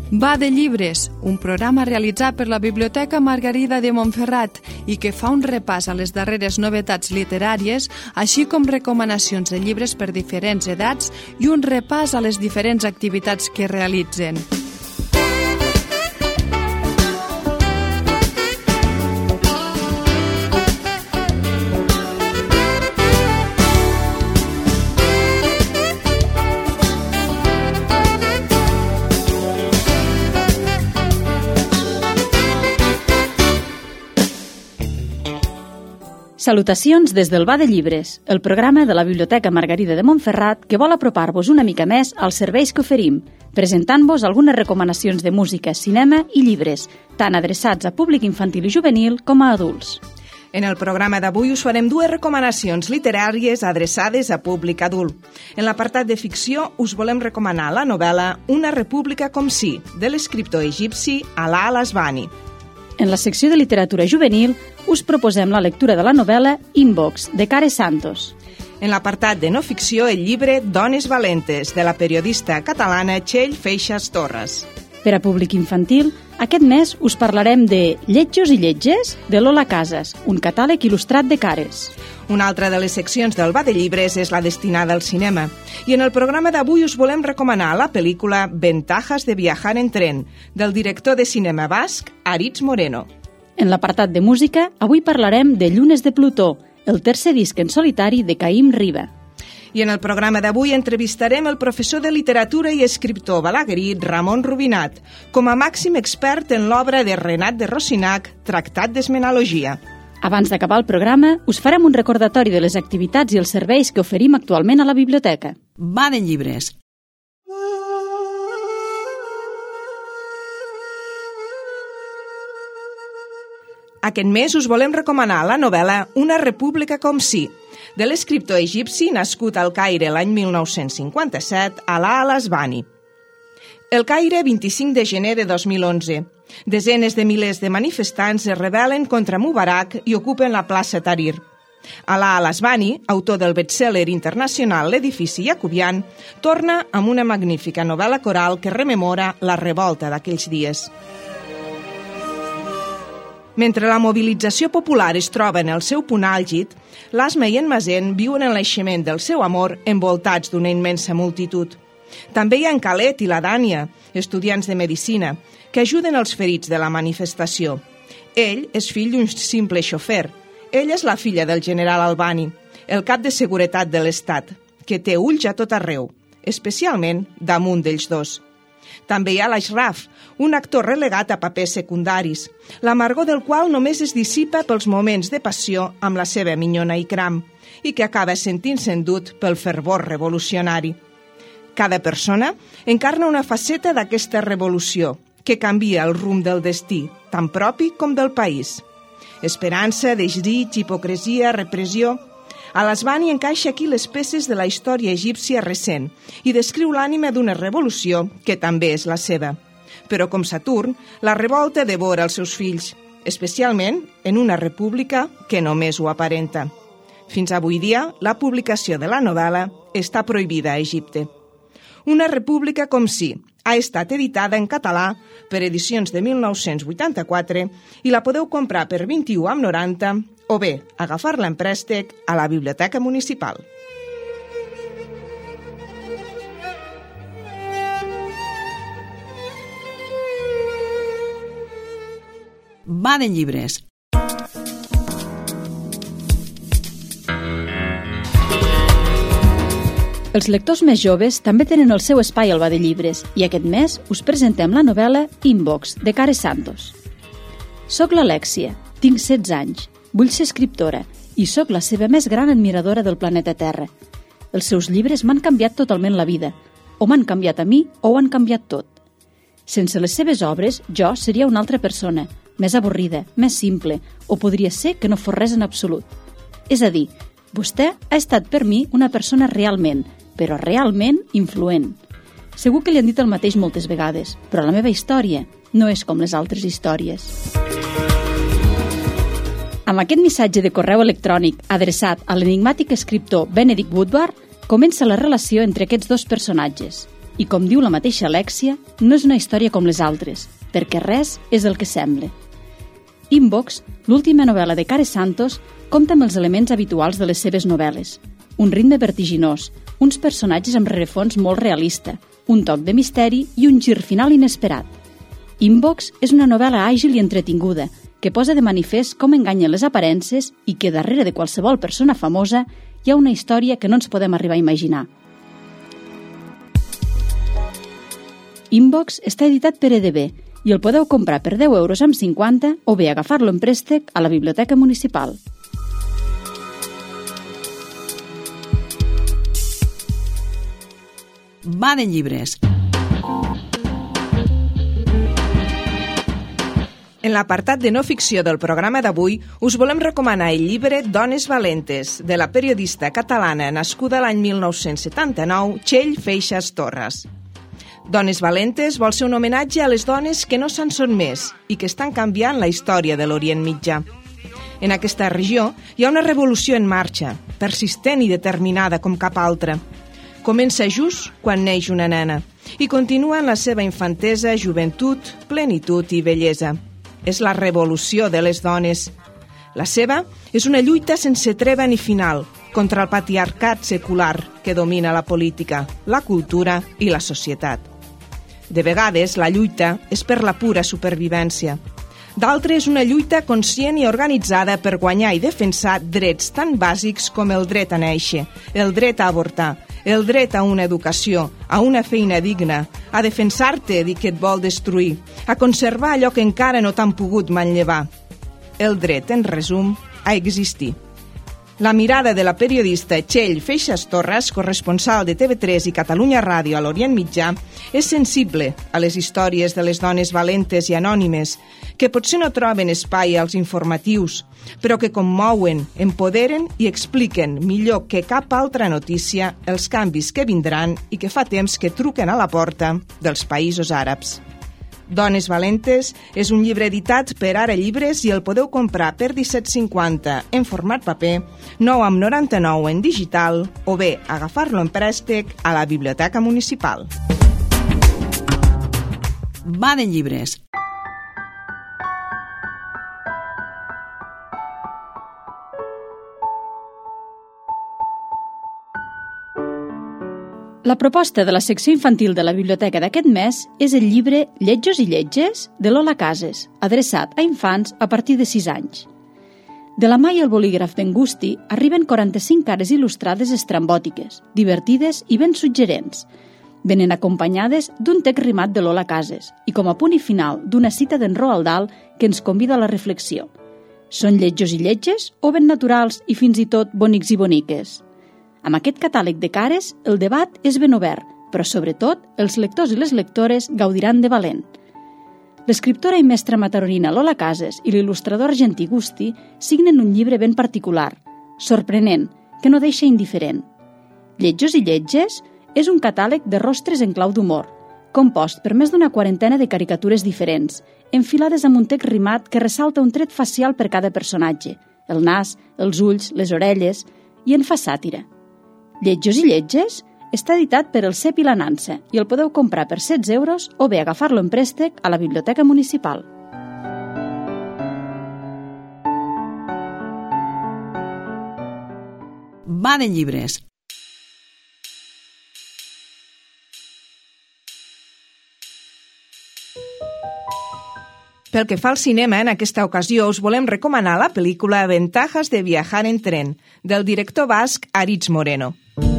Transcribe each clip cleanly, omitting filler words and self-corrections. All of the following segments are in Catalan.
Va de llibres, un programa realitzat per la Biblioteca Margarida de Montferrat i que fa un repàs a les darreres novetats literàries, així com recomanacions de llibres per diferents edats i un repàs a les diferents activitats que realitzen. Salutacions des del Va de Llibres, el programa de la Biblioteca Margarida de Montferrat que vol apropar-vos una mica més als serveis que oferim, presentant-vos algunes recomanacions de música, cinema i llibres, tant adreçats a públic infantil i juvenil com a adults. En el programa d'avui us farem dues recomanacions literàries adreçades a públic adult. En l'apartat de ficció us volem recomanar la novel·la Una república com si, de l'escriptor egipci Alaa al-Asbani. En la secció de literatura juvenil us proposem la lectura de la novel·la Inbox, de Care Santos. En l'apartat de no ficció, el llibre Dones valentes, de la periodista catalana Txell Feixas Torres. Per a públic infantil, aquest mes us parlarem de Lletjos i lletges, de Lola Casas, un catàleg il·lustrat de cares. Una altra de les seccions del Va de Llibres és la destinada al cinema. I en el programa d'avui us volem recomanar la pel·lícula Ventajas de viajar en tren, del director de cinema basc, Aritz Moreno. En l'apartat de música, avui parlarem de Llunes de Plutó, el tercer disc en solitari de Caïm Riba. I en el programa d'avui entrevistarem el professor de literatura i escriptor balaguerí Ramon Rubinat, com a màxim expert en l'obra de Renat de Rosinac, Tractat d'Esmenologia. Abans d'acabar el programa, us farem un recordatori de les activitats i els serveis que oferim actualment a la biblioteca. Va de Llibres. Aquest mes us volem recomanar la novel·la Una república com si, de l'escriptor egipci nascut al Caire l'any 1957, Alaa al-Asbani. El Caire, 25 de gener de 2011. Desenes de milers de manifestants es rebel·len contra Mubarak i ocupen la plaça Tahrir. Alaa al-Asbani, autor del best-seller internacional L'edifici jacobian, torna amb una magnífica novel·la coral que rememora la revolta d'aquells dies. Mentre la mobilització popular es troba en el seu punt àlgid, l'Asma i en Mazen viuen el naixement del seu amor envoltats d'una immensa multitud. També hi ha en Khaled i la Dània, estudiants de medicina, que ajuden els ferits de la manifestació. Ell és fill d'un simple xofer. Ella és la filla del general Albani, el cap de seguretat de l'Estat, que té ulls a tot arreu, especialment damunt d'ells dos. També hi ha l'Ashraf, un actor relegat a papers secundaris, l'amargor del qual només es dissipa pels moments de passió amb la seva minyona Ikram i que acaba sentint-se endut pel fervor revolucionari. Cada persona encarna una faceta d'aquesta revolució que canvia el rumb del destí, tan propi com del país. Esperança, desig, hipocresia, repressió. Al-Asbani encaixa aquí les peces de la història egípcia recent i descriu l'ànima d'una revolució que també és la seva. Però com Saturn, la revolta devora els seus fills, especialment en una república que només ho aparenta. Fins avui dia, la publicació de la novel·la està prohibida a Egipte. Una república com si ha estat editada en català per edicions de 1984 i la podeu comprar per 21,90 o bé agafar-la en préstec a la Biblioteca Municipal. Va de Llibres. Els lectors més joves també tenen el seu espai al Va de Llibres i aquest mes us presentem la novel·la Inbox, de Care Santos. Soc l'Alèxia, tinc 16 anys, vull ser escriptora i sóc la seva més gran admiradora del planeta Terra. Els seus llibres m'han canviat totalment la vida, o m'han canviat a mi o ho han canviat tot. Sense les seves obres, jo seria una altra persona, més avorrida, més simple, o podria ser que no fos res en absolut. És a dir, vostè ha estat per mi una persona realment, però realment influent. Segur que li han dit el mateix moltes vegades, però la meva història no és com les altres històries. Amb aquest missatge de correu electrònic adreçat a l'enigmàtic escriptor Benedict Woodward, comença la relació entre aquests dos personatges. I com diu la mateixa Alèxia, no és una història com les altres, perquè res és el que sembla. Inbox, l'última novel·la de Care Santos, compta amb els elements habituals de les seves novel·les. Un ritme vertiginós, uns personatges amb rerefons molt realista, un toc de misteri i un gir final inesperat. Inbox és una novel·la àgil i entretinguda, que posa de manifest com enganyen les aparences i que darrere de qualsevol persona famosa hi ha una història que no ens podem arribar a imaginar. Inbox està editat per EDB i el podeu comprar per 10,50 € o bé agafar-lo en préstec a la Biblioteca Municipal. Va de llibres. En l'apartat de no ficció del programa d'avui us volem recomanar el llibre Dones valentes, de la periodista catalana nascuda l'any 1979, Txell Feixas Torres. Dones valentes vol ser un homenatge a les dones que no se'n són més i que estan canviant la història de l'Orient Mitjà. En aquesta regió hi ha una revolució en marxa, persistent i determinada com cap altra. Comença just quan neix una nena i continua en la seva infantesa, joventut, plenitud i bellesa. És la revolució de les dones. La seva és una lluita sense treva ni final contra el patriarcat secular que domina la política, la cultura i la societat. De vegades, la lluita és per la pura supervivència. D'altres, una lluita conscient i organitzada per guanyar i defensar drets tan bàsics com el dret a néixer, el dret a avortar, el dret a una educació, a una feina digna, a defensar-te de qui et vol destruir, a conservar allò que encara no t'han pogut manllevar. El dret, en resum, a existir. La mirada de la periodista Txell Feixas Torres, corresponsal de TV3 i Catalunya Ràdio a l'Orient Mitjà, és sensible a les històries de les dones valentes i anònimes, que potser no troben espai als informatius, però que commouen, empoderen i expliquen millor que cap altra notícia els canvis que vindran i que fa temps que truquen a la porta dels països àrabs. Dones valentes és un llibre editat per Ara Llibres i el podeu comprar per 17,50 en format paper, 9,99 en digital o bé agafar-lo en préstec a la Biblioteca Municipal. Va de llibres. La proposta de la secció infantil de la biblioteca d'aquest mes és el llibre Lletjos i lletges de Lola Cases, adreçat a infants a partir de 6 anys. De la mà i el bolígraf d'en Gusti arriben 45 cares il·lustrades estrambòtiques, divertides i ben suggerents. Venen acompanyades d'un text rimat de Lola Cases i com a punt i final d'una cita d'en Roald Dahl que ens convida a la reflexió. Són lletjos i lletges o ben naturals i fins i tot bonics i boniques? Amb aquest catàleg de cares, el debat és ben obert, però sobretot els lectors i les lectores gaudiran de valent. L'escriptora i mestra mataronina Lola Cases i l'il·lustrador argentí Gusti signen un llibre ben particular, sorprenent, que no deixa indiferent. Lletjos i lletges és un catàleg de rostres en clau d'humor, compost per més d'una quarantena de caricatures diferents, enfilades amb un text rimat que ressalta un tret facial per cada personatge, el nas, els ulls, les orelles, i en fa sàtira. Lletjos i lletges està editat per el Cep i la Nansa i el podeu comprar per 16 € o bé agafar-lo en préstec a la Biblioteca Municipal. Va de llibres. Pel que fa al cinema, en aquesta ocasió us volem recomanar la pel·lícula Ventajas de viajar en tren, del director basc Aritz Moreno.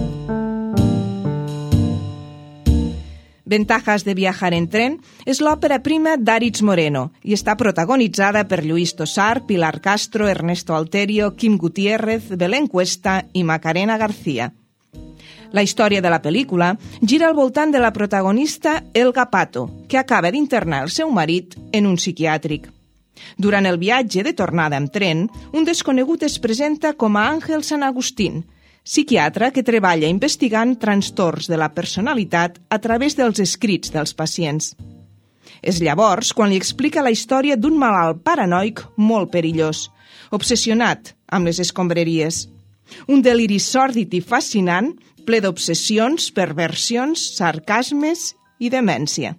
Ventajas de viajar en tren és l'òpera prima d'Aritz Moreno i està protagonitzada per Lluís Tossar, Pilar Castro, Ernesto Alterio, Quim Gutiérrez, Belén Cuesta i Macarena García. La història de la pel·lícula gira al voltant de la protagonista Elga Pato, que acaba d'internar el seu marit en un psiquiàtric. Durant el viatge de tornada amb tren, un desconegut es presenta com a Àngel San Agustín, psiquiatre que treballa investigant trastorns de la personalitat a través dels escrits dels pacients. És llavors quan li explica la història d'un malalt paranoic molt perillós, obsessionat amb les escombraries. Un deliri sòrdid i fascinant ple d'obsessions, perversions, sarcasmes i demència.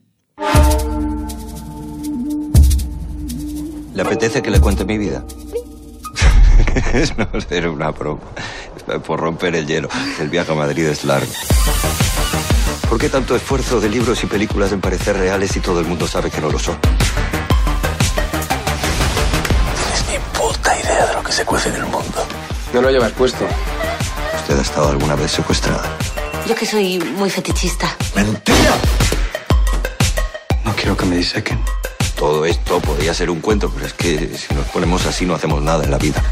¿Le apetece que le cuente mi vida? No, era una broma. Por romper el hielo. El viaje a Madrid es largo. ¿Por qué tanto esfuerzo de libros y películas en parecer reales y todo el mundo sabe que no lo son? No tienes ni puta idea de lo que se cuece en el mundo. No lo llevas puesto. ¿Usted ha estado alguna vez secuestrada? Yo que soy muy fetichista. ¡Mentira! No quiero que me disequen. Todo esto podría ser un cuento, pero es que si nos ponemos así no hacemos nada en la vida.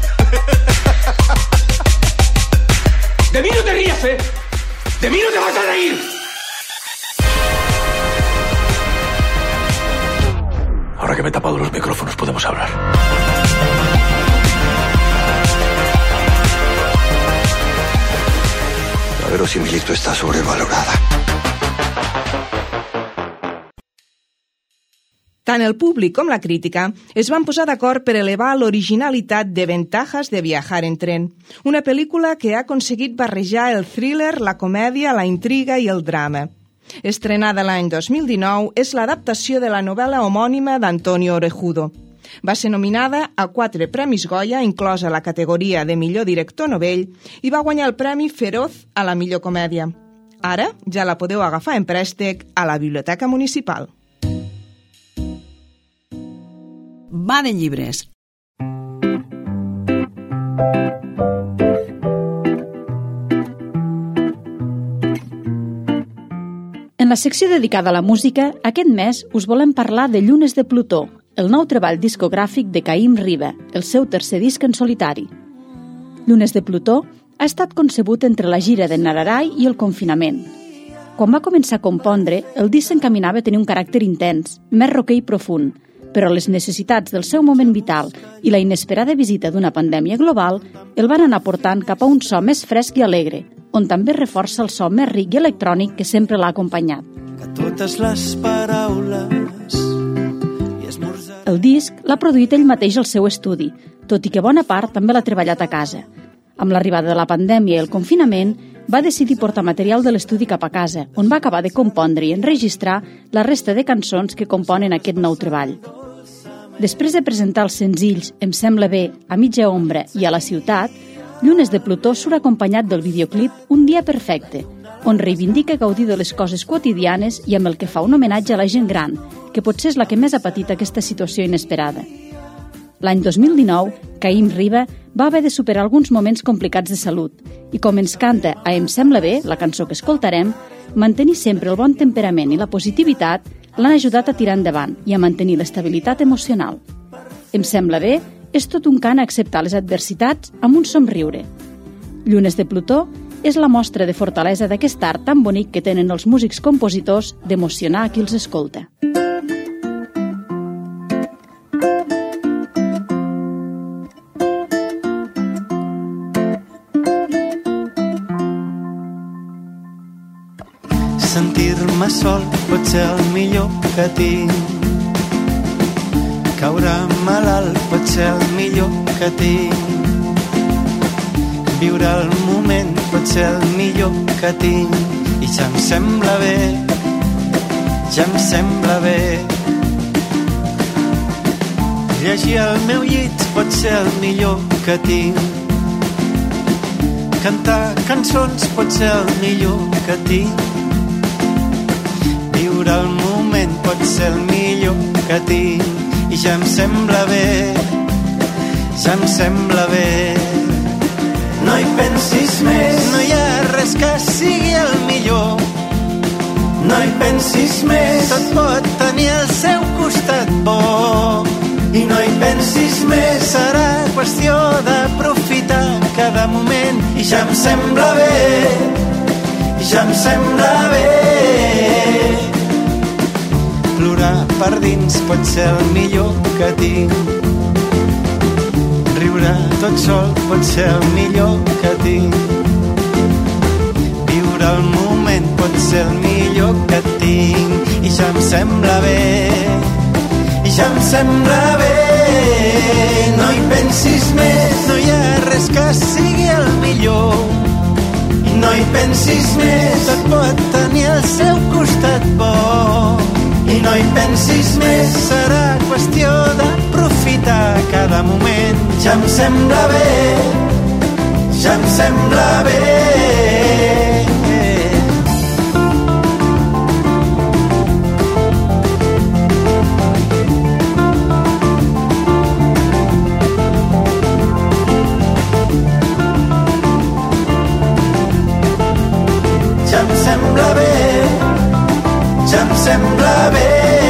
¡De mí no te rías, eh! ¡De mí no te vas a reír! Ahora que me he tapado los micrófonos podemos hablar. La verosimilitud está sobrevalorada. Tant el públic com la crítica es van posar d'acord per elevar l'originalitat de Ventajas de viajar en tren, una pel·lícula que ha aconseguit barrejar el thriller, la comèdia, la intriga i el drama. Estrenada l'any 2019, és l'adaptació de la novel·la homònima d'Antonio Orejudo. Va ser nominada a 4 premis Goya, inclosa la categoria de millor director novell, i va guanyar el premi Feroz a la millor comèdia. Ara ja la podeu agafar en préstec a la Biblioteca Municipal. Va de llibres. En la secció dedicada a la música, aquest mes us volem parlar de Llunes de Plutó, el nou treball discogràfic de Caïm Riba, el seu tercer disc en solitari. Llunes de Plutó ha estat concebut entre la gira de Nararai i el confinament. Quan va començar a compondre, el disc s'encaminava a tenir un caràcter intens, més rocker i profund, però les necessitats del seu moment vital i la inesperada visita d'una pandèmia global el van anar portant cap a un so més fresc i alegre, on també reforça el so més ric i electrònic que sempre l'ha acompanyat. El disc l'ha produït ell mateix al seu estudi, tot i que bona part també l'ha treballat a casa. Amb l'arribada de la pandèmia i el confinament, va decidir portar material de l'estudi cap a casa, on va acabar de compondre i enregistrar la resta de cançons que componen aquest nou treball. Després de presentar els senzills Em sembla bé, A mitja ombra i A la ciutat, Llunes de Plutó surt acompanyat del videoclip Un dia perfecte, on reivindica gaudir de les coses quotidianes i amb el que fa un homenatge a la gent gran, que potser és la que més ha patit aquesta situació inesperada. L'any 2019, Caïm Riba va haver de superar alguns moments complicats de salut i, com ens canta a Em sembla bé, la cançó que escoltarem, mantenir sempre el bon temperament i la positivitat l'han ajudat a tirar endavant i a mantenir l'estabilitat emocional. Em sembla bé és tot un cant a acceptar les adversitats amb un somriure. Llunes de Plutó és la mostra de fortalesa d'aquest art tan bonic que tenen els músics compositors d'emocionar a qui els escolta. Sentir-me sol pot ser el millor que tinc. Caure malalt pot ser el millor que tinc. Viure el moment pot ser el millor que tinc. I ja em sembla bé, ja em sembla bé. Llegir al meu llit pot ser el millor que tinc. Cantar cançons pot ser el millor que tinc. Viure el moment pot ser el millor que tinc i ja em sembla bé, ja em sembla bé. No hi pensis més, no hi ha res que sigui el millor. No hi pensis més, tot pot tenir el seu costat bo. I no hi pensis més, serà qüestió d'aprofitar cada moment i ja em sembla bé, ja em sembla bé. Plorar per dins pot ser el millor que tinc. Riure tot sol pot ser el millor que tinc. Viure el moment pot ser el millor que tinc. I ja em sembla bé, i ja em sembla bé. No hi pensis més, no hi ha res que sigui el millor. I no hi pensis més, tot pot tenir el seu costat bo. I no hi pensis més, serà qüestió d'aprofitar cada moment. Ja em sembla bé, ja em sembla bé. Ja em sembla bé, ja em sembla bé.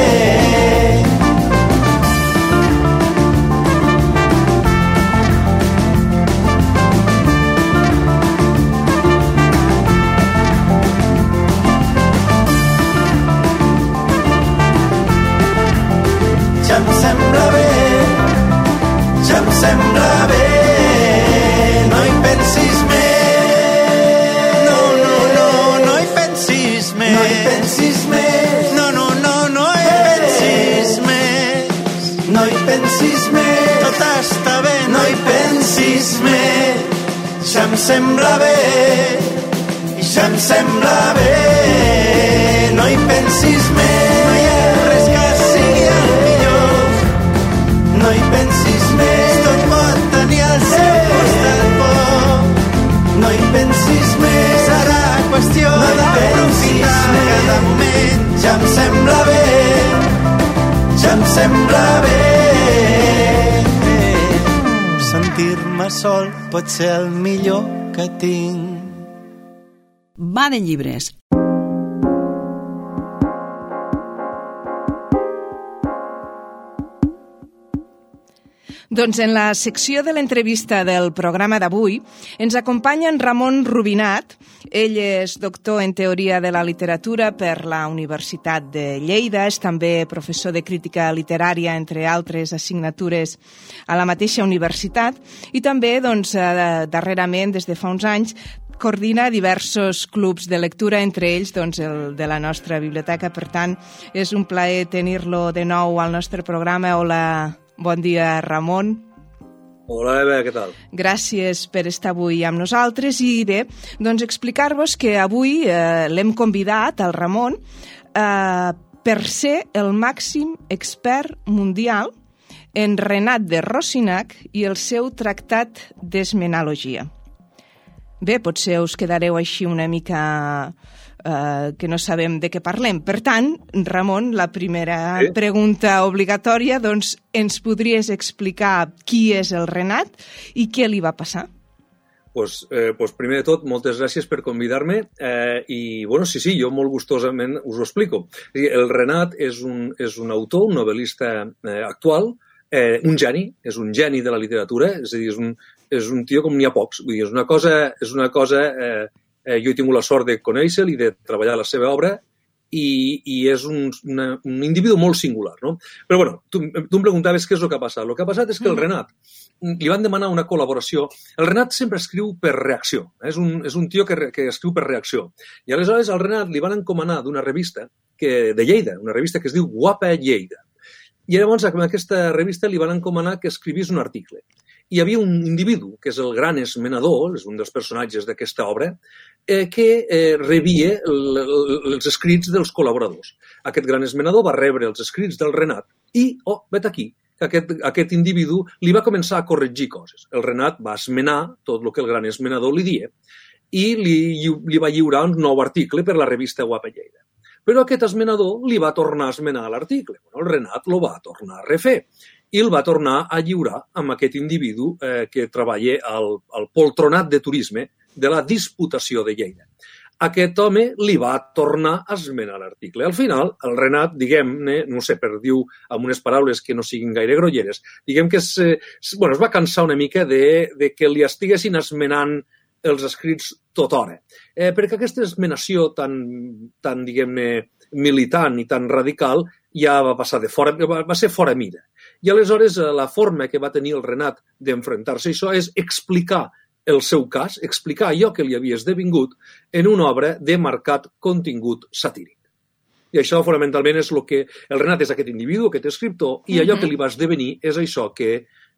Ja em sembla bé, ja em sembla bé. No hi pensis més. No, no, no, no hi pensis més. No hi pensis més. No, no, no, no hi pensis més. No hi pensis més. Tot està bé, no hi pensis més. Ja em sembla bé, ja em sembla bé. No hi pensis més. No hi ha res que sigui el millor. No hi pensis més. Tot pot tenir el seu costat bo. No hi pensis més. Serà qüestió d'aprofitar cada moment. Ja em sembla bé, ja em sembla bé. Sentir-me sol pot ser el millor que tinc. Va de llibres. Doncs en la secció de l'entrevista del programa d'avui ens acompanya en Ramon Rubinat. Ell és doctor en Teoria de la Literatura per la Universitat de Lleida, és també professor de Crítica Literària, entre altres assignatures a la mateixa universitat, i també, doncs, darrerament, des de fa uns anys, coordina diversos clubs de lectura, entre ells doncs, el de la nostra biblioteca. Per tant, és un plaer tenir-lo de nou al nostre programa. Hola, bon dia, Ramon. Hola, Eva, què tal? Gràcies per estar avui amb nosaltres. I bé, doncs explicar-vos que avui l'hem convidat, al Ramon, per ser el màxim expert mundial en Renat de Rosinac i el seu tractat d'esmenologia. Bé, potser us quedareu així una mica que no sabem de què parlem. Per tant, Ramon, la primera pregunta obligatòria, doncs ens podries explicar qui és el Renat i què li va passar? Pues primer de tot, moltes gràcies per convidar-me i, bueno, sí, jo molt gustosament us ho explico. El Renat és un autor, un novel·lista actual, un geni, és un geni de la literatura, és a dir, és un tio com n'hi ha pocs. Vull dir, és una cosa jo he tingut la sort de conèixer-lo i de treballar la seva obra i és un individu molt singular, no? Però, bueno, tu em preguntaves què és el que ha passat. El que ha passat és que el Renat li van demanar una col·laboració. El Renat sempre escriu per reacció. És un tio que escriu per reacció. I aleshores al Renat li van encomanar d'una revista de Lleida, una revista que es diu Guapa Lleida. I llavors en aquesta revista li van encomanar que escrivís un article. Hi havia un individu, que és el gran esmenador, és un dels personatges d'aquesta obra, que rebia els escrits dels col·laboradors. Aquest gran esmenador va rebre els escrits del Renat i, vet aquí, que aquest individu li va començar a corregir coses. El Renat va esmenar tot el que el gran esmenador li dia i li va lliurar un nou article per la revista Guapa Lleida. Però aquest esmenador li va tornar a esmenar l'article. El Renat lo va tornar a refer i el va tornar a lliurar amb aquest individu que treballa al poltronat de turisme de la Diputació de Lleida. Aquest home li va tornar a esmenar l'article. Al final, el Renat, diguem-ne, no sé, per dir amb unes paraules que no siguin gaire grolleres, diguem que es va cansar una mica de que li estiguessin esmenant els escrits tot hora. Perquè aquesta esmenació tan diguem-ne, militant i tan radical ja va ser fora mida. I aleshores la forma que va tenir el Renat d'enfrontar-se a això és explicar el seu cas, explicar allò que li havia esdevingut en una obra de marcat contingut satíric. I això fonamentalment és el que... El Renat és aquest individu, aquest escriptor, i allò que li va esdevenir és això que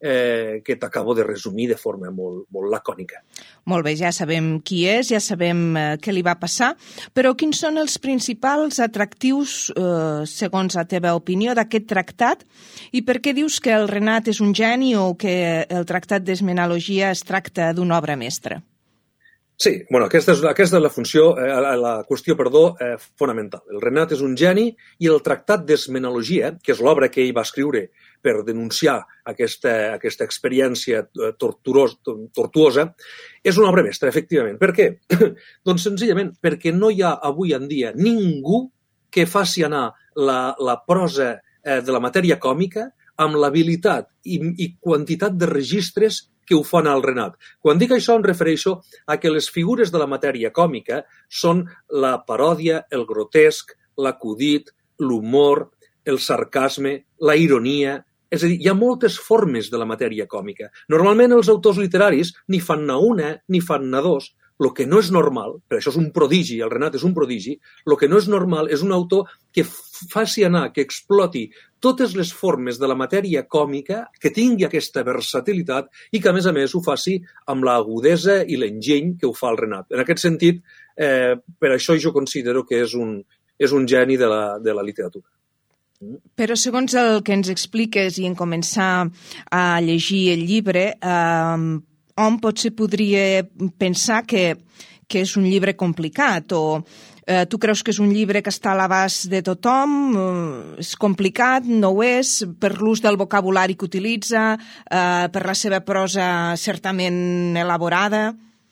que t'acabo de resumir de forma molt, molt lacònica. Molt bé, ja sabem qui és, ja sabem què li va passar, però quins són els principals atractius, segons la teva opinió, d'aquest tractat i per què dius que el Renat és un geni o que el tractat d'Esmenologia es tracta d'una obra mestra? Sí, bueno, aquesta és la funció, la qüestió, fonamental. El Renat és un geni i el tractat d'Esmenologia, que és l'obra que ell va escriure per denunciar aquesta experiència tortuosa, és una obra mestra, efectivament. Per què? Doncs senzillament perquè no hi ha avui en dia ningú que faci anar la prosa de la matèria còmica amb l'habilitat i quantitat de registres que ho fan al Renat. Quan dic això em refereixo a que les figures de la matèria còmica són la paròdia, el grotesc, l'acudit, l'humor, el sarcasme, la ironia. És a dir, hi ha moltes formes de la matèria còmica. Normalment els autors literaris ni fan-ne una ni fan-ne dos. El que no és normal, per això és un prodigi, el Renat és un prodigi, el que no és normal és un autor que faci anar, que exploti totes les formes de la matèria còmica, que tingui aquesta versatilitat i que, a més, ho faci amb l'agudesa i l'enginy que ho fa el Renat. En aquest sentit, per això jo considero que és un geni de la literatura. Però segons el que ens expliques i en començar a llegir el llibre, hom potser podria pensar que és un llibre complicat o tu creus que és un llibre que està a l'abast de tothom, és complicat, no ho és, per l'ús del vocabulari que utilitza, per la seva prosa certament elaborada?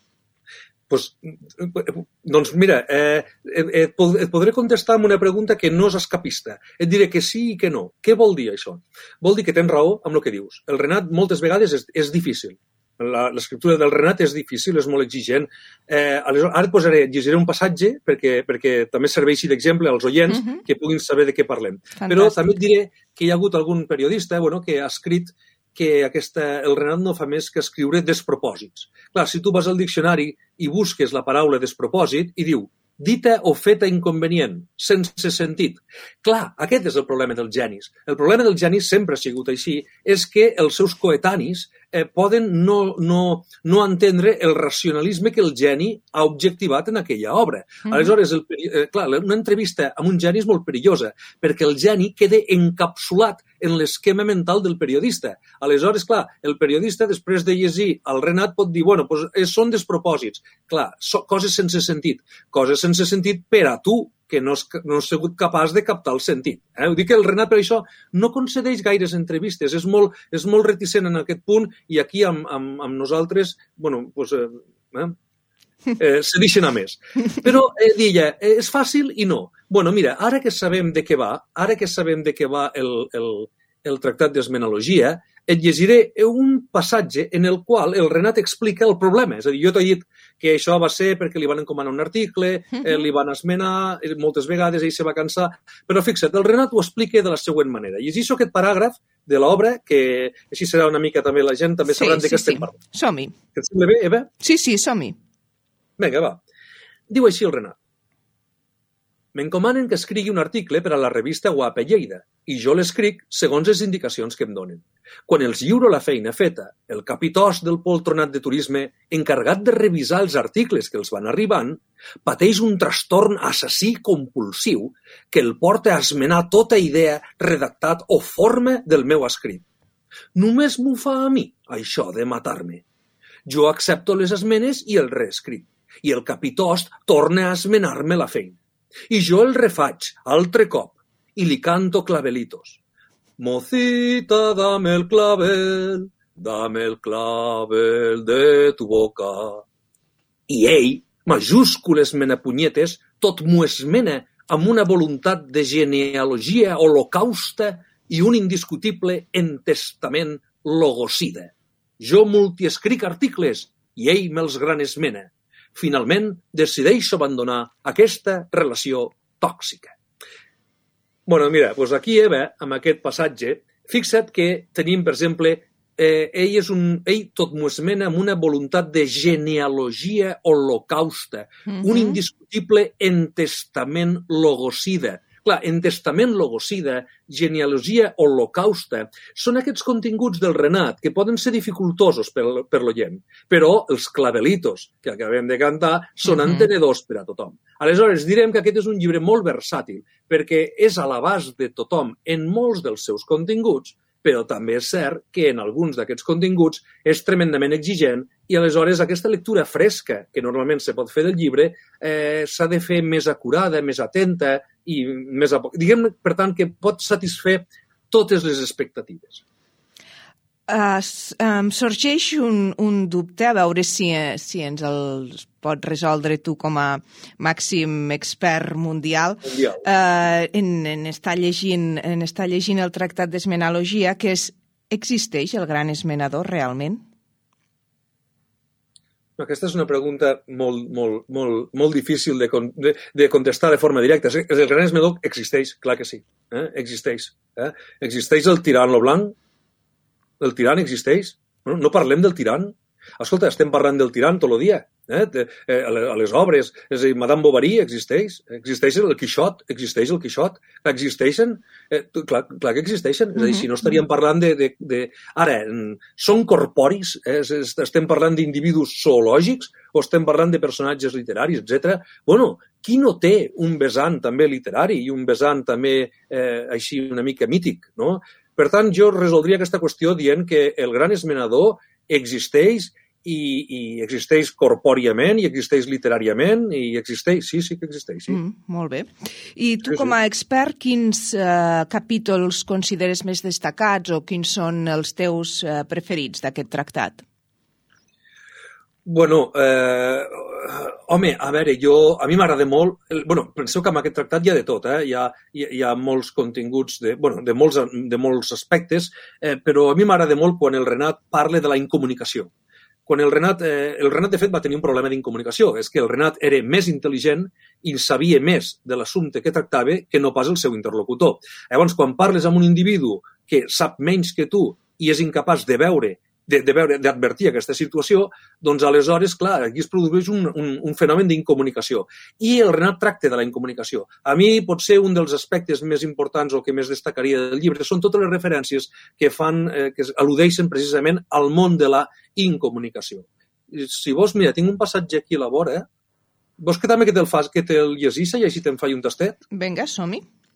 Doncs mira, et podré contestar amb una pregunta que no és escapista. Et diré que sí i que no. Què vol dir això? Vol dir que tens raó amb el que dius. El Renat moltes vegades és difícil. L'escriptura del Renat és difícil, és molt exigent. Ara et llegiré un passatge perquè també serveixi d'exemple als oients que puguin saber de què parlem. Fantàstic. Però també et diré que hi ha hagut algun periodista que ha escrit que el Renat no fa més que escriure despropòsits. Clar, si tu vas al diccionari i busques la paraula despropòsit i diu dita o feta inconvenient, sense sentit. Clar, aquest és el problema dels genis. El problema dels genis sempre ha sigut així, és que els seus coetanis poden no entendre el racionalisme que el geni ha objectivat en aquella obra. Aleshores, clar, una entrevista amb un geni és molt perillosa, perquè el geni queda encapsulat en l'esquema mental del periodista. Aleshores, clar, el periodista, després de llegir el Renat, pot dir, bueno, són despropòsits. Clar, coses sense sentit. Coses sense sentit per a tu, que no has sigut capaç de captar el sentit. Ho dic que el Renat, per això, no concedeix gaires entrevistes, és molt reticent en aquest punt i aquí amb nosaltres, bueno, se deixen a més. Però deia, és fàcil i no. Bueno, mira, ara que sabem de què va el tractat d'Esmenologia, et llegiré un passatge en el qual el Renat explica el problema. És a dir, jo t'he dit que això va ser perquè li van encomanar un article, li van esmenar, moltes vegades ell se va cansar, però fixa't, el Renat ho explica de la següent manera. Llegeixo aquest paràgraf de l'obra, que així serà una mica també la gent, també sabran de què estem parlant. Som-hi. Et sembla bé, Eva? Sí, som-hi. Vinga, va. Diu així el Renat. M'encomanen que escrigui un article per a la revista Guapa Lleida i jo l'escric segons les indicacions que em donen. Quan els lliuro la feina feta, el capitós del poltronat de turisme, encarregat de revisar els articles que els van arribant, pateix un trastorn assassí compulsiu que el porta a esmenar tota idea, redactat o forma del meu escrit. Només m'ho fa a mi, això de matar-me. Jo accepto les esmenes i el reescrit, i el capitost torna a esmenar-me la feina. I jo el refaig, altre cop, i li canto clavelitos. Mocita, dame el clavel de tu boca. I ell, majúscules menapunyetes, tot m'ho esmena amb una voluntat de genealogia holocausta i un indiscutible entestament logocida. Jo multiescric articles i ell me'ls gran esmena. Finalment, decideixo abandonar aquesta relació tòxica. Bueno, mira, doncs aquí, Eva, amb aquest passatge, fixa't que tenim, per exemple, ell tot m'ho esmena amb una voluntat de genealogia holocausta, un indiscutible entestament logocida. Clar, en testament logocida, genealogia holocausta, són aquests continguts del Renat que poden ser dificultosos per l'oient, però els clavelitos que acabem de cantar són entenedors per a tothom. Aleshores, direm que aquest és un llibre molt versàtil, perquè és a l'abast de tothom en molts dels seus continguts, però també és cert que en alguns d'aquests continguts és tremendament exigent i aleshores aquesta lectura fresca que normalment se pot fer del llibre s'ha de fer més acurada, més atenta i més... Diguem, per tant, que pot satisfer totes les expectatives. Sorgeix un dubte, a veure si ens el pot resoldre tu com a màxim expert mundial. En estar llegint el Tractat d'Esmenologia, que existeix el gran esmenador realment? Aquesta és una pregunta molt difícil de contestar de forma directa. El gran esmenador existeix, clar que sí. Existeix. Existeix el tirant lo blanc? El tirant existeix? No parlem del tirant? Escolta, estem parlant del tirant tot el dia. A les obres. És a dir, Madame Bovary existeix? Existeix el Quixot? Existeix el Quixot? Existeixen? Clar que existeixen. És a dir, si no estaríem parlant de... Ara, són corporis? Estem parlant d'individus zoològics? O estem parlant de personatges literaris, etc. Bueno, qui no té un vessant també literari i un vessant també així una mica mític, no? Per tant, jo resoldria aquesta qüestió dient que el gran esmenador existeix i existeix corpòriament i existeix literàriament i existeix, sí que existeix. Sí. Molt bé. I tu com a expert, quins capítols consideres més destacats o quins són els teus preferits d'aquest tractat? Bueno, home, a veure, a mi m'agrada molt... Bueno, penseu que amb aquest tractat hi ha de tot, hi ha molts continguts de molts aspectes, però a mi m'agrada molt quan el Renat parla de la incomunicació. Quan el Renat, de fet, va tenir un problema d'incomunicació. És que el Renat era més intel·ligent i sabia més de l'assumpte que tractava que no pas el seu interlocutor. Llavors, quan parles amb un individu que sap menys que tu i és incapaç de veure d'advertir aquesta situació, doncs aleshores, clar, aquí es produeix un fenomen d'incomunicació. I el Renat tracta de la incomunicació. A mi potser un dels aspectes més importants o que més destacaria del llibre són totes les referències que al·ludeixen precisament al món de la incomunicació. Si vols, mira, tinc un passatge aquí a la vora. Vols que també que te'l llegissa i així te'n faig un tastet? Vinga, som-hi.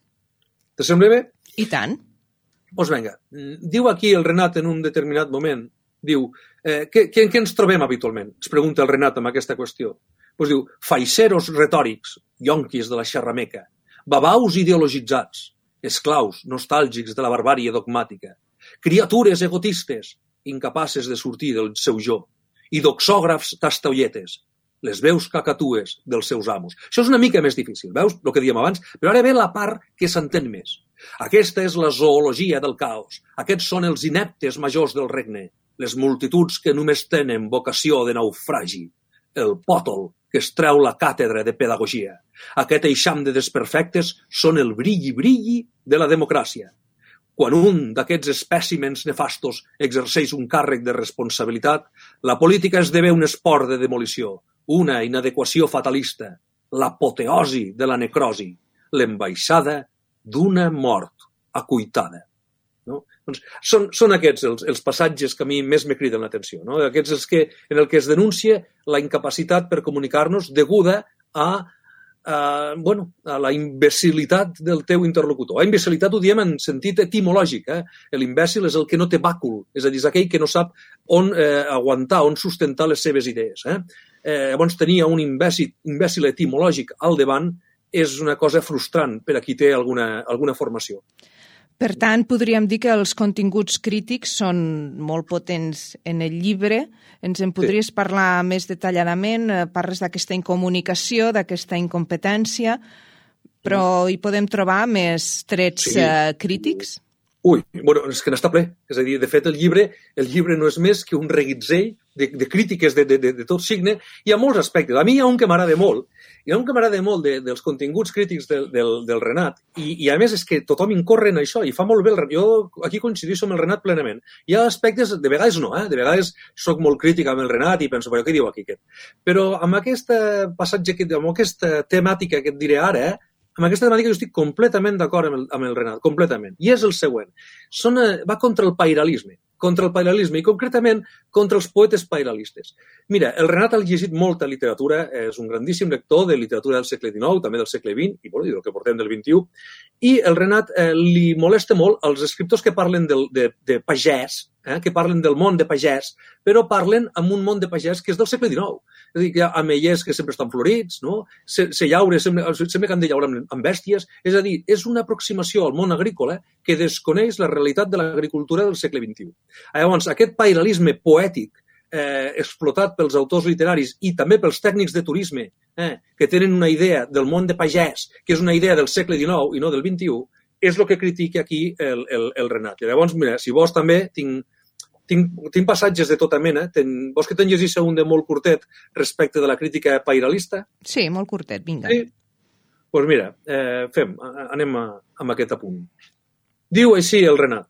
Te sembla bé? I tant. Doncs vinga, diu aquí el Renat en un determinat moment, diu, què ens trobem habitualment? Es pregunta el Renat amb aquesta qüestió. Doncs diu, faixeros retòrics, yonquis de la xerrameca, babaus ideologitzats, esclaus nostàlgics de la barbària dogmàtica, criatures egotistes, incapaces de sortir del seu jo, i doxògrafs tastaolletes, les veus cacatues dels seus amos. Això és una mica més difícil, veus el que dèiem abans? Però ara ve la part que s'entén més. Aquesta és la zoologia del caos. Aquests són els ineptes majors del regne, les multituds que només tenen vocació de naufragi, el pòtol que es treu la càtedra de pedagogia. Aquest eixam de desperfectes són el brilli de la democràcia. Quan un d'aquests espècimens nefastos exerceix un càrrec de responsabilitat, la política esdevé un esport de demolició, una inadequació fatalista, l'apoteosi de la necrosi, l'embaixada d'una mort acuitada. No? Doncs són aquests els passatges que a mi més me criden l'atenció. No? Aquests en el que es denuncia la incapacitat per comunicar-nos deguda a la imbecilitat del teu interlocutor. A imbecilitat ho diem en sentit etimològic. L'imbècil és el que no té bàcul, és a dir, és aquell que no sap on aguantar, on sustentar les seves idees. Llavors, tenir un imbècil etimològic al davant és una cosa frustrant per a qui té alguna formació. Per tant, podríem dir que els continguts crítics són molt potents en el llibre. Ens en podries parlar més detalladament? Parles d'aquesta incomunicació, d'aquesta incompetència, però hi podem trobar més trets crítics? Bueno, és que n'està ple. És a dir, de fet, el llibre no és més que un reguitzell de crítiques de tot signe. Hi ha molts aspectes. A mi hi ha un que m'agrada molt. Hi ha un que m'agrada molt dels continguts crítics del Renat. I a més és que tothom incorre en això i fa molt bé el Renat. Jo aquí coincideixo amb el Renat plenament. Hi ha aspectes, de vegades no, de vegades soc molt crític amb el Renat i penso, però què diu aquí aquest? Però amb aquest passatge, amb aquesta temàtica que et diré ara, amb aquesta temàtica jo estic completament d'acord amb el Renat, completament. I és el següent. Va contra el pairalisme, i concretament contra els poetes pairalistes. Mira, el Renat ha llegit molta literatura, és un grandíssim lector de literatura del segle XIX, també del segle XX, i del que portem del XXI, i el Renat li molesta molt els escriptors que parlen de pagès, que parlen del món de pagès, però parlen amb un món de pagès que és del segle XIX. És a dir, que hi ha ameiers que sempre estan florits, no? Se llaure, sempre que han de llaure amb bèsties. És a dir, és una aproximació al món agrícola que desconeix la realitat de l'agricultura del segle XXI. Llavors, aquest pairalisme poètic explotat pels autors literaris i també pels tècnics de turisme que tenen una idea del món de pagès, que és una idea del segle XIX i no del XXI, és el que critica aquí el Renat. I llavors, mira, si vols també, tinc passatges de tota mena. Vols que te'n llegís un de molt curtet respecte de la crítica pairalista? Sí, molt curtet, vinga. Sí? Doncs mira, anem amb aquest apunt. Diu així el Renat: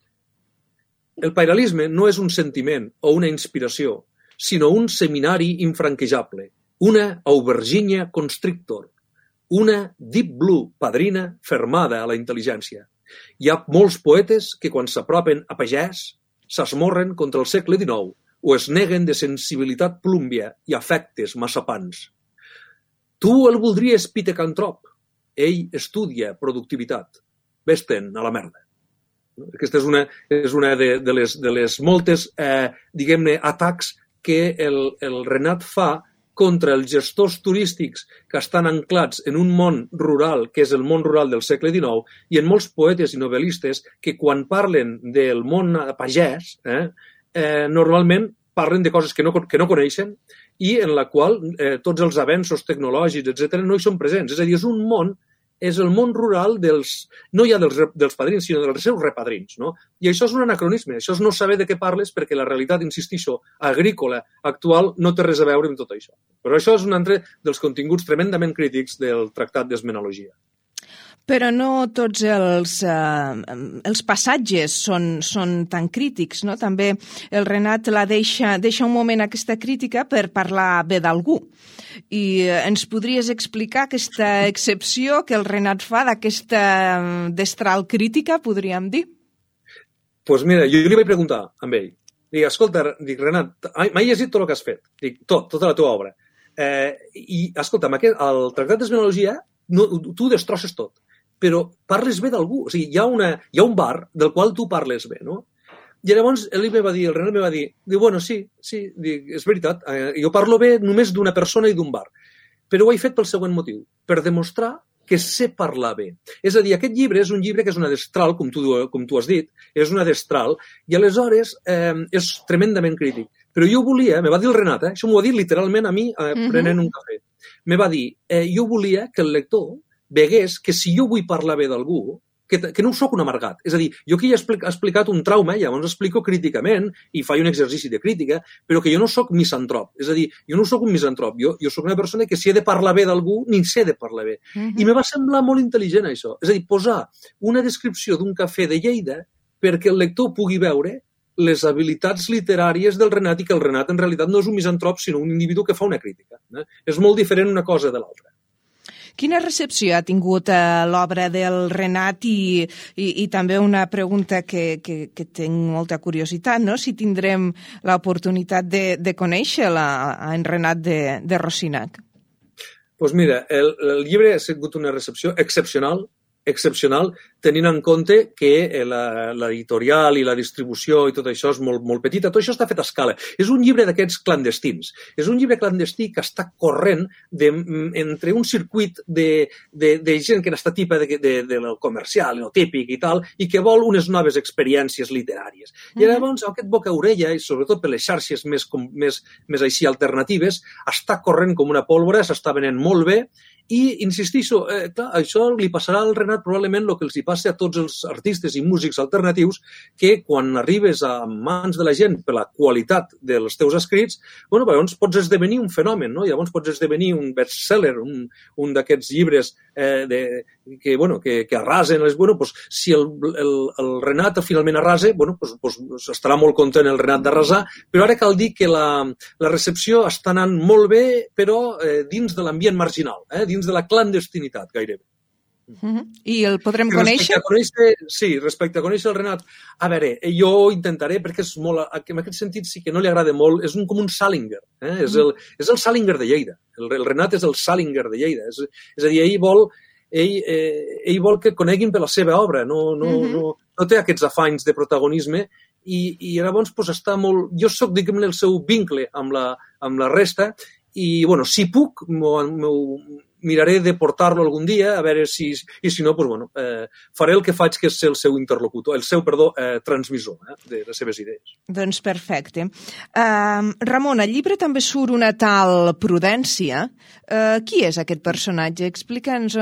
el pairalisme no és un sentiment o una inspiració, sinó un seminari infranquejable, una aubergínia constrictor, una deep blue padrina fermada a la intel·ligència. Hi ha molts poetes que quan s'apropen a pagès s'esmorren contra el segle XIX o es neguen de sensibilitat plúmbia i afectes massapans. Tu el voldries pitecantrop. Ell estudia productivitat. Vés-te'n a la merda. Aquesta és una de les moltes, diguem-ne, atacs que el Renat fa contra els gestors turístics que estan anclats en un món rural, que és el món rural del segle XIX, i en molts poetes i novel·listes que quan parlen del món pagès, normalment parlen de coses que no coneixen i en la qual tots els avenços tecnològics, etc., no hi són presents. És a dir, és el món rural no ja dels padrins, sinó dels seus repadrins. No? I això és un anacronisme, això és no saber de què parles perquè la realitat, insistixo, agrícola actual no té res a veure amb tot això. Però això és un altre dels continguts tremendament crítics del Tractat d'Esmenologia. Però no tots els passatges són tan crítics, no? També el Renat deixa un moment aquesta crítica per parlar bé d'algú. I ens podries explicar aquesta excepció que el Renat fa d'aquesta destral crítica, podríem dir? Doncs mira, jo li vaig preguntar a ell. Dic, escolta, Renat, m'he llegit tot el que has fet. Dic, tota la teva obra. I, escolta'm, el Tractat d'Esmenologia, tu destrosses tot, però parles bé d'algú. O sigui, hi ha un bar del qual tu parles bé, no? I llavors el Renat me va dir, bueno, sí, és veritat, jo parlo bé només d'una persona i d'un bar, però ho he fet pel següent motiu, per demostrar que sé parlar bé. És a dir, aquest llibre és un llibre que és una destral, com tu has dit, és una destral, i aleshores és tremendament crític. Però jo volia, me va dir el Renat, això m'ho va dir literalment a mi prenent un cafè, me va dir, jo volia que el lector vegués que si jo vull parlar bé d'algú, que no soc un amargat. És a dir, jo aquí he explicat un trauma, llavors explico críticament i faig un exercici de crítica, però que jo no soc misantrop. És a dir, jo no soc un misantrop. Jo soc una persona que si he de parlar bé d'algú, ni sé de parlar bé. I me va semblar molt intel·ligent això. És a dir, posar una descripció d'un cafè de Lleida perquè el lector pugui veure les habilitats literàries del Renat i que el Renat en realitat no és un misantrop, sinó un individu que fa una crítica. És molt diferent una cosa de l'altra. Quina recepció ha tingut l'obra del Renat i també una pregunta que tinc molta curiositat, no? Si tindrem l'oportunitat de conèixer-la en Renat de Rosinac. Doncs mira, el llibre ha sigut una recepció excepcional, tenint en compte que l'editorial i la distribució i tot això és molt petita. Tot això està fet a escala. És un llibre d'aquests clandestins. És un llibre clandestí que està corrent entre un circuit de gent que n'està tipa de lo comercial, lo típic i tal, i que vol unes noves experiències literàries. I llavors aquest boca-orella, i sobretot per les xarxes més així alternatives, està corrent com una pólvora, s'està venent molt bé. I, insistixo, clar, això li passarà al Renat probablement el que els hi passa a tots els artistes i músics alternatius, que quan arribes a mans de la gent per la qualitat dels teus escrits, llavors pots esdevenir un fenomen, no? Llavors pots esdevenir un bestseller, un d'aquests llibres que arrasen. Si el Renat finalment arrasa, estarà molt content el Renat d'arrasar, però ara cal dir que la recepció està anant molt bé, però dins de l'ambient marginal, dins de la clandestinitat, gairebé. I el podrem conèixer? Respecte a conèixer el Renat, a veure, jo intentaré, perquè és molt, en aquest sentit sí que no li agrada molt, és com un Salinger, és el Salinger de Lleida. El Renat és el Salinger de Lleida. És a dir, ell vol que coneguin per la seva obra, no té aquests afanys de protagonisme i llavors està molt... Jo soc, diguem-ne, el seu vincle amb la resta i, bueno, si puc, miraré de portar-lo algun dia, a veure si... I si no, faré el que faig, que és ser el seu interlocutor, transmissor de les seves idees. Doncs perfecte. Ramon, al llibre també surt una tal Prudència. Qui és aquest personatge? Explica'ns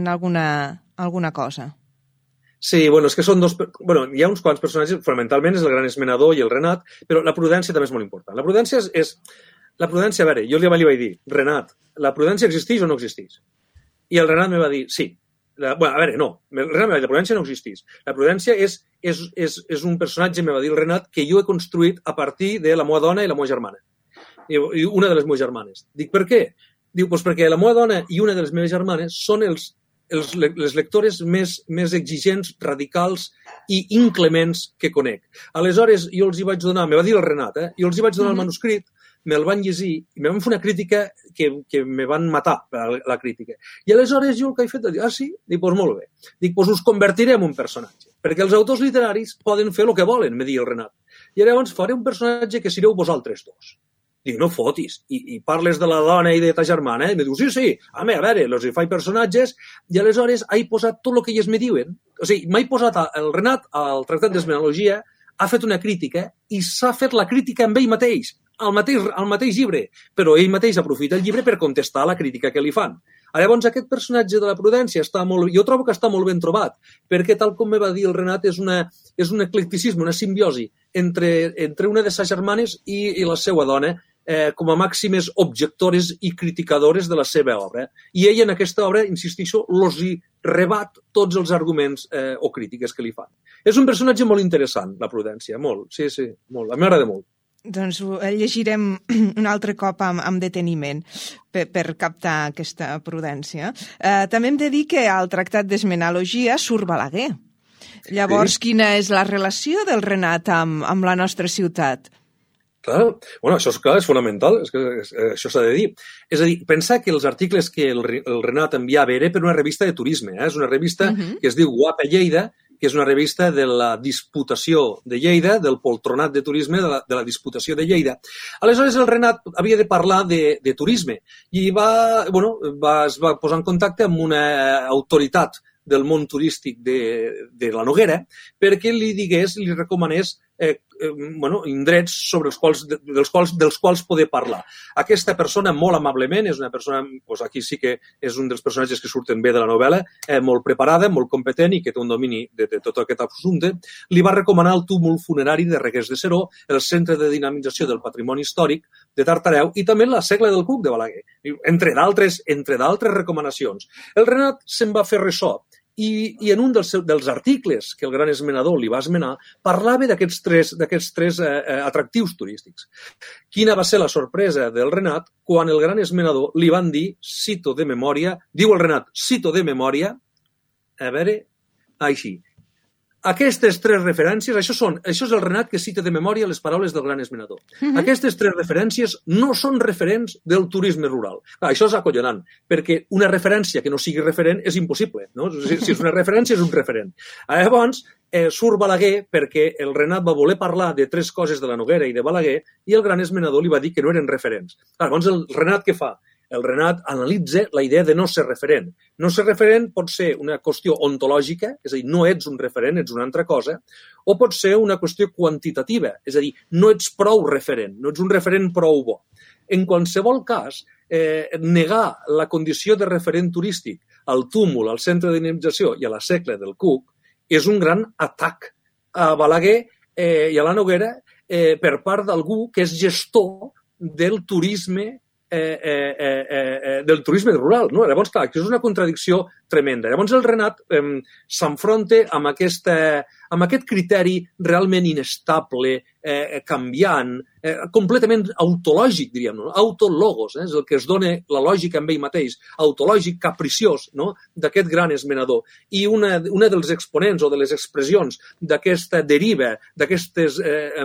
alguna cosa. Sí, és que són dos... Hi ha uns quants personatges, fonamentalment és el Gran Esmenador i el Renat, però la Prudència també és molt important. La Prudència és... La Prudència, a veure, jo li vaig dir, Renat, la Prudència existeix o no existeix? I el Renat me va dir, sí. El Renat me va dir, la Prudència no existeix. La Prudència és un personatge, me va dir el Renat, que jo he construït a partir de la meva dona i la meva germana. I una de les meves germanes. Dic, per què? Diu, perquè la meva dona i una de les meves germanes són les lectores més exigents, radicals i inclements que conec. Aleshores, jo els hi vaig donar, me va dir el Renat, jo els hi vaig donar el manuscrit, me'l van llegir i me van fer una crítica que me van matar, la crítica. I aleshores jo el que he fet és dir, sí? Dic, molt bé. Dic, us convertiré en un personatge, perquè els autors literaris poden fer el que volen, me diu el Renat. I llavors faré un personatge que sereu vosaltres dos. Dic, no fotis. I parles de la dona i de ta germana, I me diu, sí. A veure, els hi faig personatges i aleshores he posat tot el que ells me diuen. O sigui, m'he posat el Renat al Tractat d'Esmenologia, ha fet una crítica i s'ha fet la crítica amb ell mateix, al mateix llibre, però ell mateix aprofita el llibre per contestar la crítica que li fan. Llavors, aquest personatge de la Prudència jo trobo que està molt ben trobat, perquè, tal com me va dir el Renat, és un eclecticisme, una simbiosi entre una de ses germanes i la seva dona, com a màximes objectores i criticadores de la seva obra. I ell, en aquesta obra, insistixo, els hi rebat tots els arguments o crítiques que li fan. És un personatge molt interessant, la Prudència, molt, sí, molt. A mi m'agrada molt. Doncs el llegirem un altre cop amb deteniment per captar aquesta Prudència. També hem de dir que al Tractat d'Esmenologia surt Balaguer. Llavors, quina és la relació del Renat amb la nostra ciutat? Clar, això és fonamental, això s'ha de dir. És a dir, pensar que els articles que el Renat enviava era per una revista de turisme, és una revista que es diu Guapa Lleida, que és una revista de la Disputació de Lleida, del poltronat de turisme de la Disputació de Lleida. Aleshores, el Renat havia de parlar de turisme i es va posar en contacte amb una autoritat del món turístic de la Noguera perquè li recomanés indrets dels quals poder parlar. Aquesta persona, molt amablement, és una persona, aquí sí que és un dels personatges que surten bé de la novel·la, molt preparada, molt competent i que té un domini de tot aquest assumpte, li va recomanar el túmul funerari de Reguers de Seró, el Centre de Dinamització del Patrimoni Històric de Tartareu i també la Segla del Cuc de Balaguer, entre d'altres recomanacions. El Renat se'n va fer ressò i en un dels articles que el Gran Esmenador li va esmenar parlava d'aquests tres atractius turístics. Quina va ser la sorpresa del Renat quan el Gran Esmenador li van dir, cito de memòria, diu el Renat, cito de memòria, a veure, així. Aquestes tres referències, això és el Renat que cita de memòria les paraules del Gran Esmenador. Aquestes tres referències no són referents del turisme rural. Això és acollonant, perquè una referència que no sigui referent és impossible. No? Si és una referència, és un referent. Llavors, surt Balaguer perquè el Renat va voler parlar de tres coses de la Noguera i de Balaguer i el Gran Esmenador li va dir que no eren referents. Llavors, el Renat què fa? El Renat analitza la idea de no ser referent. No ser referent pot ser una qüestió ontològica, és a dir, no ets un referent, ets una altra cosa, o pot ser una qüestió quantitativa, és a dir, no ets prou referent, no ets un referent prou bo. En qualsevol cas, negar la condició de referent turístic al túmul, al centre de dinamització i a la Segla del Cuc és un gran atac a Balaguer i a la Noguera per part d'algú que és gestor del turisme rural. No? Llavors, clar, això és una contradicció tremenda. Llavors, el Renat s'enfronta amb aquesta amb aquest criteri realment inestable, canviant, completament autològic, diríem, no? Autologos, és el que es dona la lògica amb ell mateix, autològic, capriciós, no? D'aquest gran esmenador. I una dels exponents o de les expressions d'aquesta deriva, d'aquestes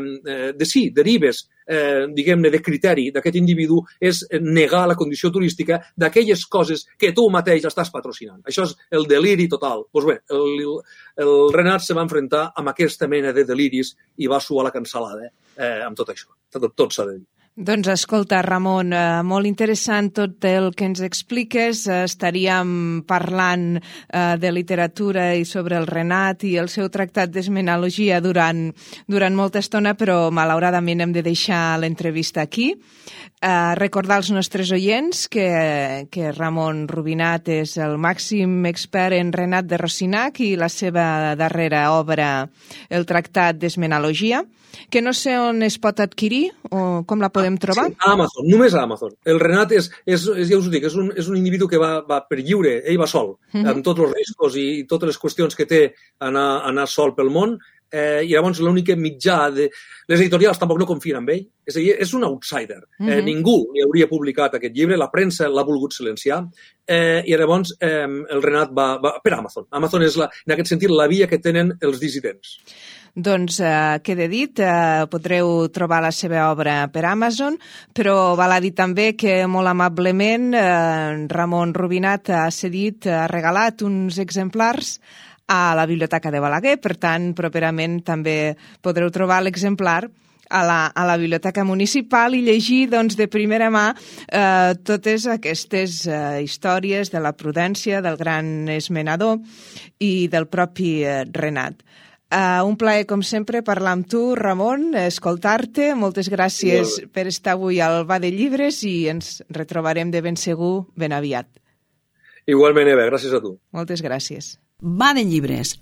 derives, diguem-ne, de criteri d'aquest individu és negar la condició turística d'aquelles coses que tu mateix estàs patrocinant. Això és el deliri total. Doncs bé, el Renat se va enfrontar amb aquesta mena de deliris i va suar la cansalada amb tot això. Tot s'ha de dir. Doncs escolta, Ramon, molt interessant tot el que ens expliques. Estaríem parlant de literatura i sobre el Renat i el seu tractat d'esmenologia durant molta estona, però malauradament hem de deixar l'entrevista aquí. Recordar als nostres oients que Ramon Rubinat és el màxim expert en Renat de Rosinac i la seva darrera obra, el tractat d'esmenologia, que no sé on es pot adquirir o com la podem trobar. Sí, a Amazon, només a Amazon. El Renat ja us ho dic, és un individu que va per lliure, ell va sol, amb tots els riscos i totes les qüestions que té anar sol pel món, i llavors l'únic mitjà de... Les editorials tampoc no confien en ell, és a dir, és un outsider. Ningú li hauria publicat aquest llibre, la premsa l'ha volgut silenciar, i llavors el Renat va per Amazon. Amazon és, en aquest sentit, la via que tenen els dissidents. Doncs queda dit, podreu trobar la seva obra per Amazon, però val a dir també que molt amablement Ramon Rubinat ha regalat uns exemplars a la Biblioteca de Balaguer, per tant, properament també podreu trobar l'exemplar a la Biblioteca Municipal i llegir de primera mà totes aquestes històries de la prudència, del gran esmenador i del propi Renat. Un plaer, com sempre, parlar amb tu, Ramon, escoltar-te. Moltes gràcies per estar avui al Va de Llibres i ens retrobarem de ben segur ben aviat. Igualment, Eva, gràcies a tu. Moltes gràcies. Va de Llibres.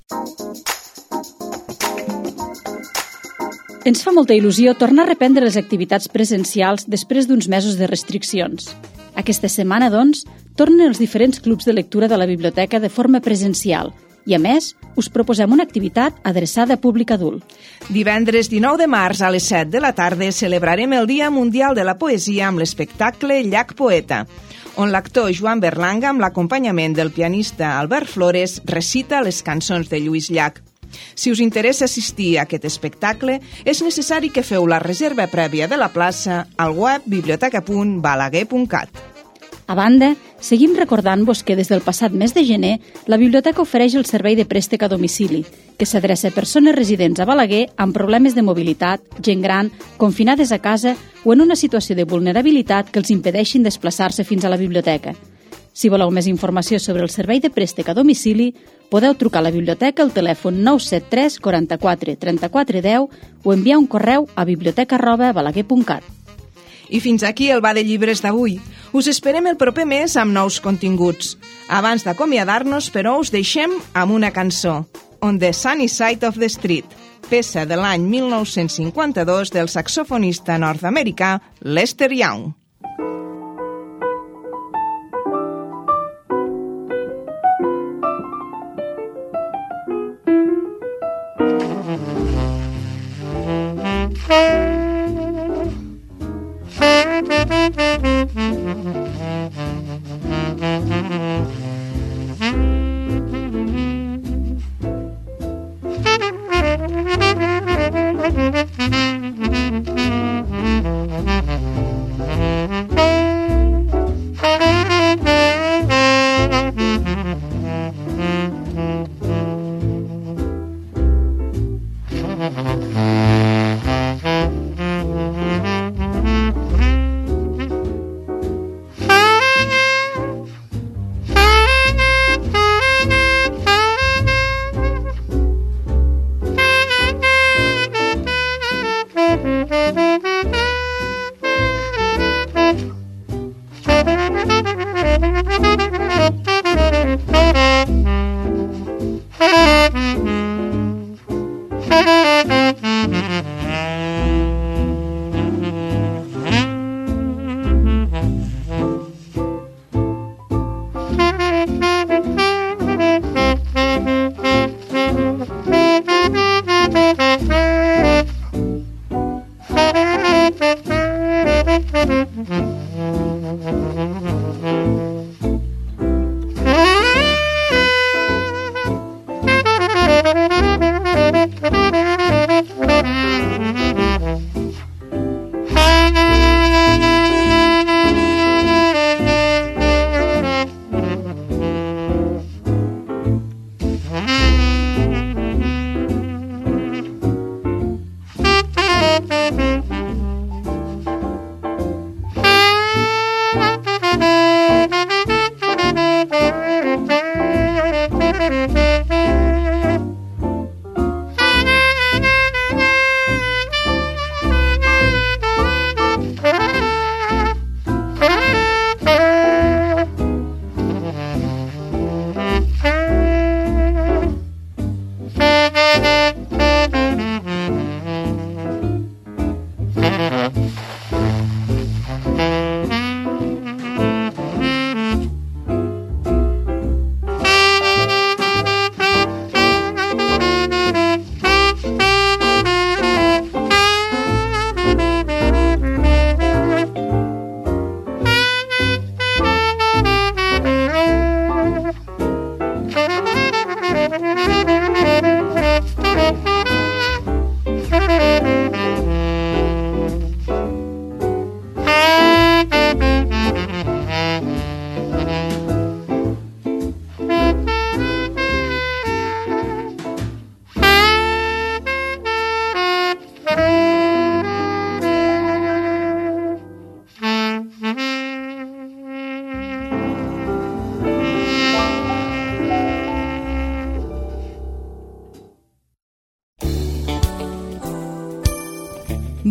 Ens fa molta il·lusió tornar a reprendre les activitats presencials després d'uns mesos de restriccions. Aquesta setmana, doncs, tornen els diferents clubs de lectura de la biblioteca de forma presencial i, a més, us proposem una activitat adreçada a públic adult. Divendres 19 de març a les 7 de la tarda celebrarem el Dia Mundial de la Poesia amb l'espectacle Llac Poeta, on l'actor Joan Berlanga, amb l'acompanyament del pianista Albert Flores, recita les cançons de Lluís Llach. Si us interessa assistir a aquest espectacle, és necessari que feu la reserva prèvia de la plaça al web biblioteca.balaguer.cat. A banda, seguim recordant-vos que des del passat mes de gener la biblioteca ofereix el servei de préstec a domicili, que s'adreça a persones residents a Balaguer amb problemes de mobilitat, gent gran, confinades a casa o en una situació de vulnerabilitat que els impedeixin desplaçar-se fins a la biblioteca. Si voleu més informació sobre el servei de préstec a domicili, podeu trucar a la biblioteca al telèfon 973 44 34 10 o enviar un correu a biblioteca@balaguer.cat. I fins aquí el Va de Llibres d'avui. Us esperem el proper mes amb nous continguts. Abans d'acomiadar-nos, però, us deixem amb una cançó, On the Sunny Side of the Street, peça de l'any 1952 del saxofonista nord-americà Lester Young.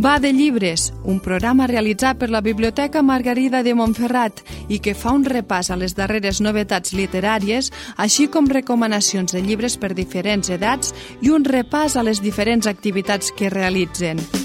Va de llibres, un programa realitzat per la Biblioteca Margarida de Montferrat i que fa un repàs a les darreres novetats literàries, així com recomanacions de llibres per diferents edats i un repàs a les diferents activitats que realitzen.